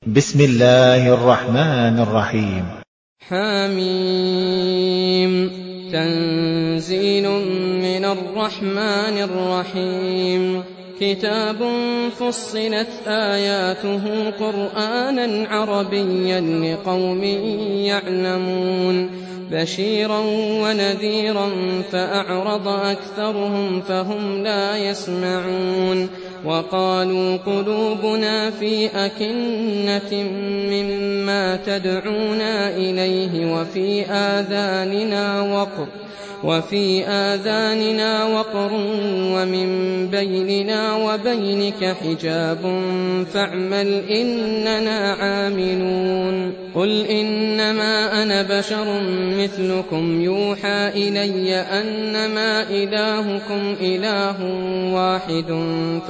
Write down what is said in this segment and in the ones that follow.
بسم الله الرحمن الرحيم. حميم. تنزيل من الرحمن الرحيم. كتاب فصلت آياته قرآنا عربيا لقوم يعلمون بشيرا ونذيرا فأعرض أكثرهم فهم لا يسمعون وقالوا قلوبنا في أكنة مما تدعونا إليه وفي آذاننا وقر ومن بيننا وبينك حجاب فاعمل إننا عاملون. قل إنما أنا بشر مثلكم يوحى إلي أنما إلهكم إله واحد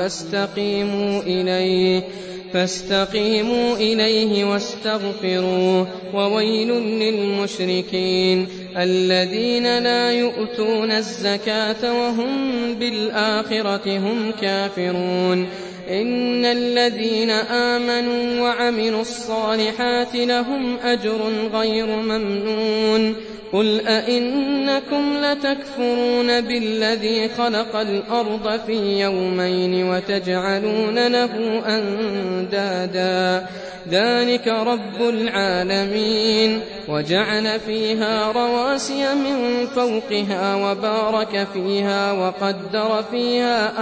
فاستقيموا إليه واستغفروه وويل للمشركين الذين لا يؤتون الزكاة وهم بالآخرة هم كافرون. إن الذين آمنوا وعملوا الصالحات لهم أجر غير ممنون. قل أئنكم لتكفرون بالذي خلق الأرض في يومين وتجعلون له أندادا ذلك رب العالمين وجعل فيها رواسي من فوقها وبارك فيها وقدر فيها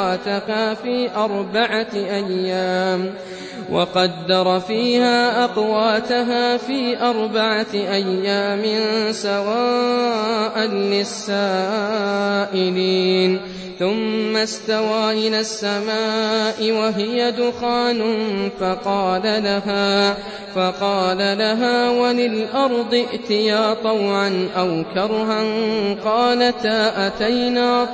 أقواتها في 4 أيام سواء للسائلين. ثم استوى إلى السماء وهي دخان فقال لها وللأرض ائتيا طوعا أو كرها قالتا أتينا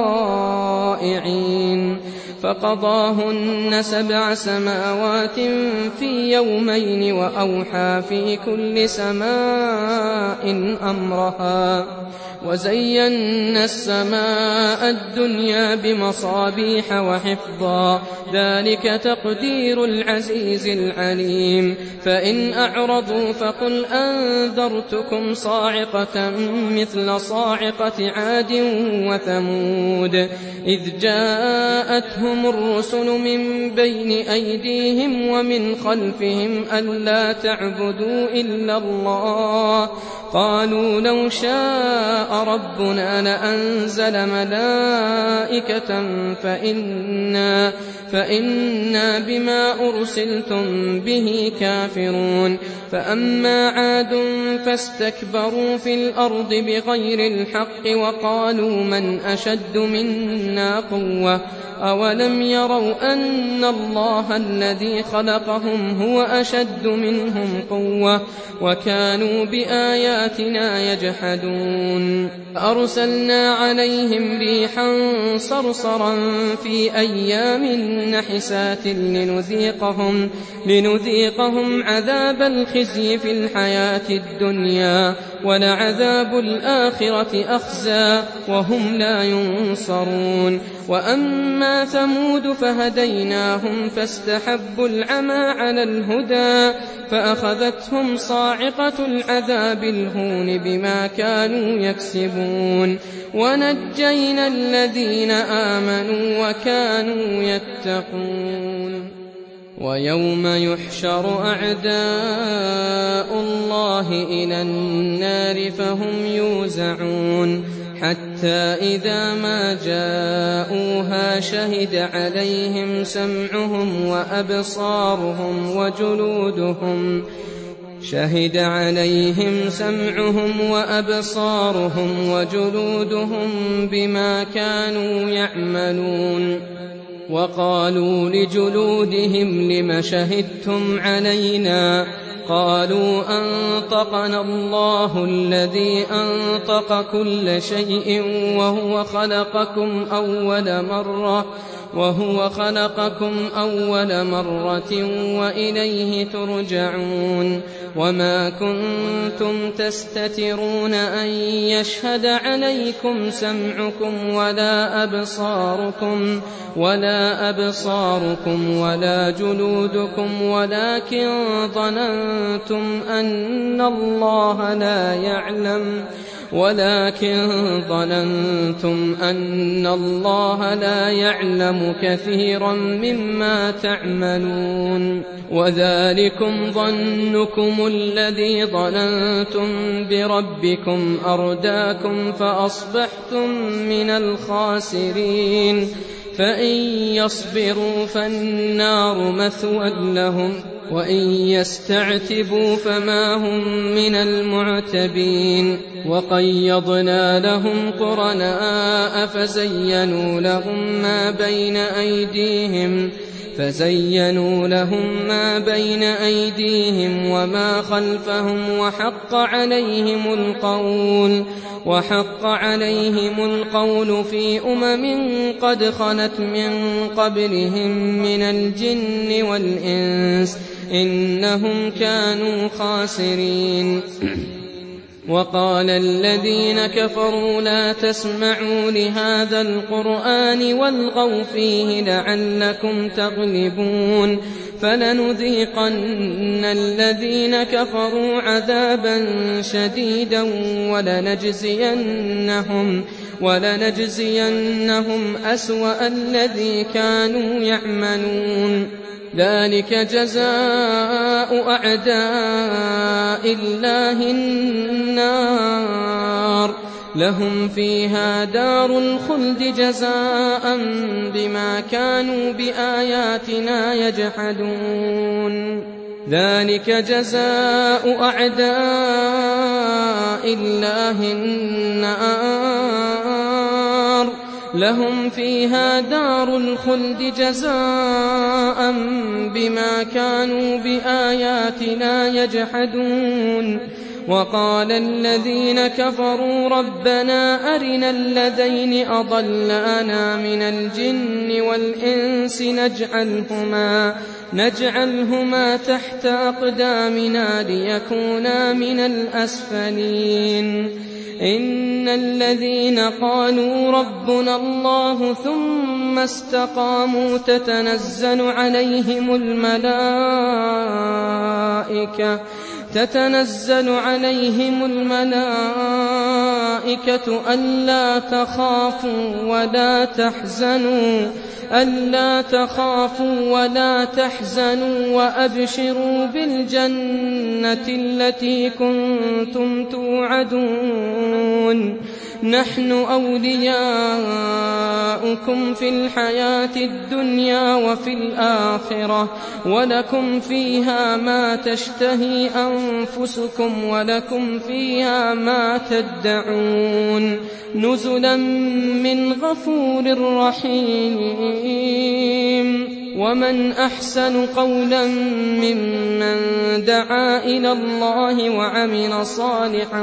طائعين. فقضاهن 7 سماوات في يومين وأوحى في كل سماء أمرها وزينا السماء الدنيا بمصابيح وحفظا ذلك تقدير العزيز العليم. فإن أعرضوا فقل أنذرتكم صاعقة مثل صاعقة عاد وثمود إذ جاءتهم الرسل من بين أيديهم ومن خلفهم ألا تعبدوا إلا الله قالوا لو شاء ربنا لأنزل ملائكة فإنا بما أرسلتم به كافرون. فأما عاد فاستكبروا في الأرض بغير الحق وقالوا من أشد منا قوة أولم يروا أن الله الذي خلقهم هو أشد منهم قوة وكانوا بآياتنا يجحدون. أرسلنا عليهم ريحا صرصرا في أيام نحسات لنذيقهم عذاب الخزي في الحياة الدنيا ولعذاب الآخرة أخزى وهم لا ينصرون. وأما ثمود فهديناهم فاستحبوا العمى على الهدى فأخذتهم صاعقة العذاب الهون بما كانوا يكسبون ونجينا الذين آمنوا وكانوا يتقون. ويوم يحشر أعداء الله إلى النار فهم يوزعون حتى إذا ما جاءوها شهد عليهم سمعهم وأبصارهم وجلودهم بما كانوا يعملون. وقالوا لجلودهم لم شهدتم علينا قالوا أنطقنا الله الذي أنطق كل شيء وهو خلقكم وهو خلقكم أول مرة وإليه ترجعون وما كنتم تستترون أن يشهد عليكم سمعكم ولا أبصاركم ولا جلودكم ولكن ظننتم أن الله لا يعلم كثيرا مما تعملون وذلكم ظنكم الذي ظننتم بربكم أرداكم فأصبحتم من الخاسرين فإن يصبروا فالنار مثوى لهم وإن يستعتبوا فما هم من المعتبين وقيضنا لهم قرناء فزينوا لهم ما بين أيديهم وما خلفهم وحق عليهم القول في قد خلت من قبلهم من الجن والإنس إنهم كانوا خاسرين وقال الذين كفروا لا تسمعوا لهذا القرآن والغوا فيه لعلكم تغلبون فلنذيقن الذين كفروا عذابا شديدا ولنجزينهم أسوأ الذي كانوا يعملون ذلك جزاء أعداء الله النار لهم فيها دار الخلد جزاء بما كانوا بآياتنا يجحدون ذلك جزاء أعداء الله النار لهم فيها دار الخلد جزاء بما كانوا بآياتنا يجحدون وقال الذين كفروا ربنا أرنا الذين أضلانا من الجن والإنس نجعلهما تحت أقدامنا ليكونا من الأسفلين إن الذين قالوا ربنا الله ثم استقاموا تتنزل عليهم الملائكة ألا تخافوا ولا تحزنوا وأبشروا بالجنة التي كنتم توعدون نحن أولياؤكم في الحياة الدنيا وفي الآخرة ولكم فيها ما تشتهي أنفسكم ولكم فيها ما تدعون نزلا من غفور رحيم ومن أحسن قولا ممن دعا إلى الله وعمل صالحا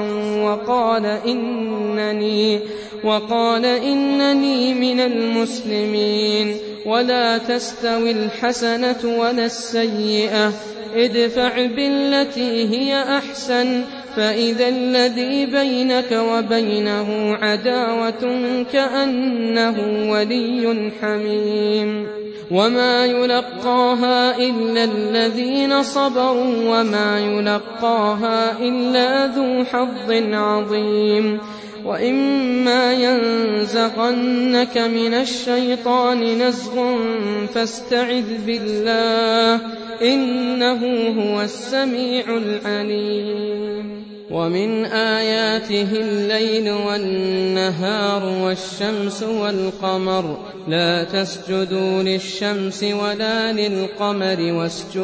وقال إنني من المسلمين ولا تستوي الحسنة ولا السيئة ادفع بالتي هي أحسن فإذا الذي بينك وبينه عداوة كأنه ولي حميم وما يلقاها إلا الذين صبروا وما يلقاها إلا ذو حظ عظيم وإما ينزغنك من الشيطان نزغ فاستعذ بالله إنه هو السميع العليم ومن آياته الليل والنهار والشمس والقمر لا تسجدوا للشمس ولا للقمر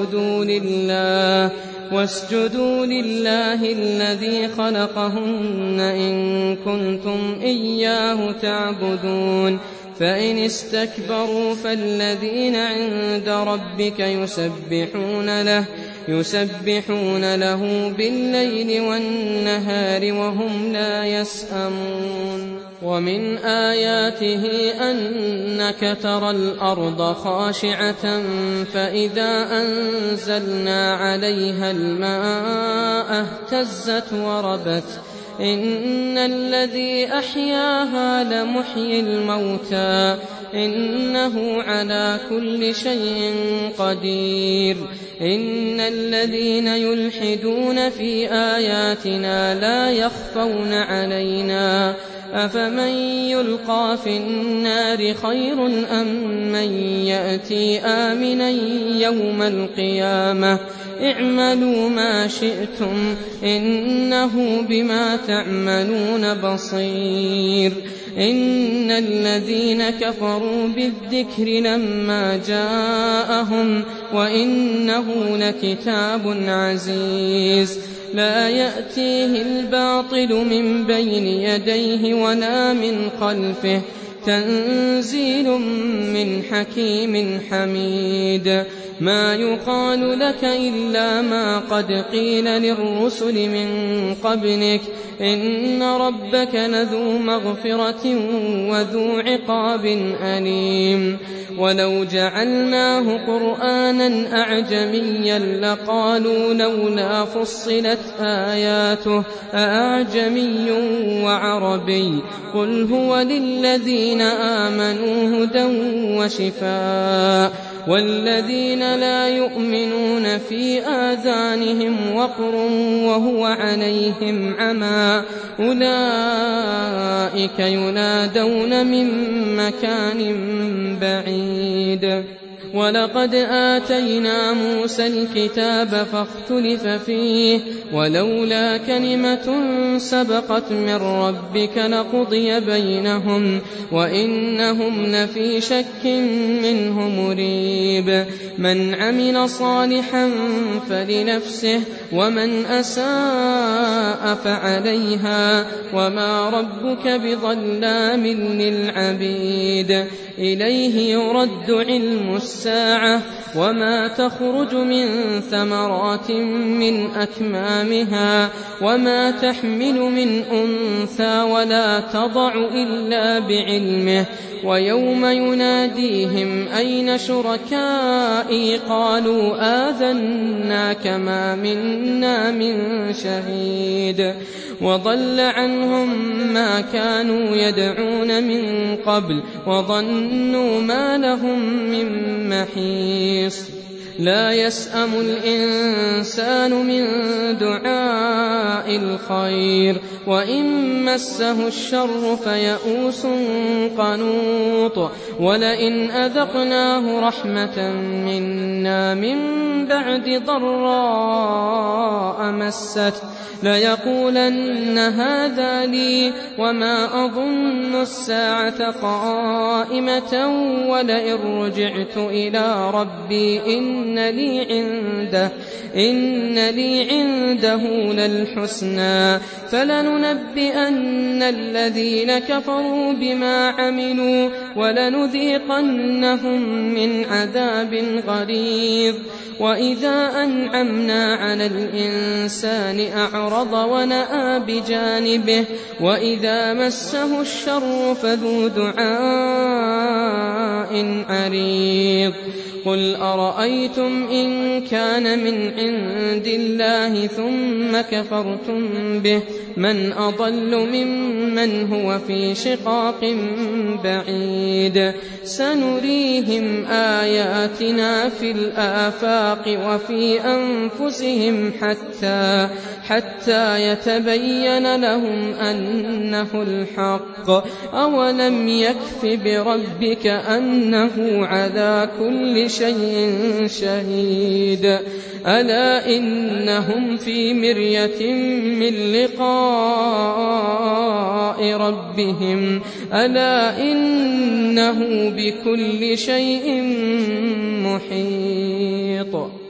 واسجدوا لله الذي خلقهن إن كنتم إياه تعبدون فإن استكبروا فالذين عند ربك يسبحون له بالليل والنهار وهم لا يسأمون ومن آياته أنك ترى الأرض خاشعة فإذا أنزلنا عليها الماء اهتزت وربت إن الذي أحياها لمحيي الموتى إنه على كل شيء قدير إن الذين يلحدون في آياتنا لا يخفون علينا أفمن يلقى في النار خير أم من يأتي آمنا يوم القيامة اعملوا ما شئتم إنه بما تعملون بصير إن الذين كفروا بالذكر لما جاءهم وإنه لكتاب عزيز لا يأتيه الباطل من بين يديه ولا من خلفه تنزيل من حكيم حميد ما يقال لك إلا ما قد قيل للرسل من قبلك إن ربك لذو مغفرة وذو عقاب أليم ولو جعلناه قرآنا أعجميا لقالوا لولا فصلت آياته أأعجمي وعربي قل هو للذين آمنوا هدى وشفاء والذين لا يؤمنون في آذانهم وقر وهو عليهم عمى أولئك ينادون من مكان بعيد ولقد آتينا موسى الكتاب فاختلف فيه ولولا كلمة سبقت من ربك لقضي بينهم وإنهم لفي شك منه مريب من عمل صالحا فلنفسه ومن أساء فعليها وما ربك بظلام للعبيد إليه يرد علم الساعة وما تخرج من ثمرات من أكمامها وما تحمل من أنثى ولا تضع إلا بعلمه ويوم يناديهم أين شركائي قالوا آذناك ما منا من شهيد وضل عنهم ما كانوا يدعون من قبل وظنوا ما لهم من محيص لا يسأم الإنسان من دعاء الخير وإن مسه الشر فيئوس قنوط ولئن أذقناه رحمة منا من بعد ضراء مسته ليقولن هذا لي وما أظن الساعة قائمة ولئن رجعت إلى ربي إن لي عنده للحسنى فلننبئن الذين كفروا بما عملوا ولنذيقنهم من عذاب غليظ وإذا أنعمنا على الإنسان أعرض ونأى بجانبه وإذا مسه الشر فذو دعاء عريض قل أرأيتم إن كان من عند الله ثم كفرتم به من أضل ممن هو في شقاق بعيد سنريهم آياتنا في الآفاق وفي أنفسهم حتى يتبين لهم أنه الحق أولم يكف بربك أنه على كل شيء شهيد ألا إنهم في مرية من لقاء ربهم ألا إنه بكل شيء محيط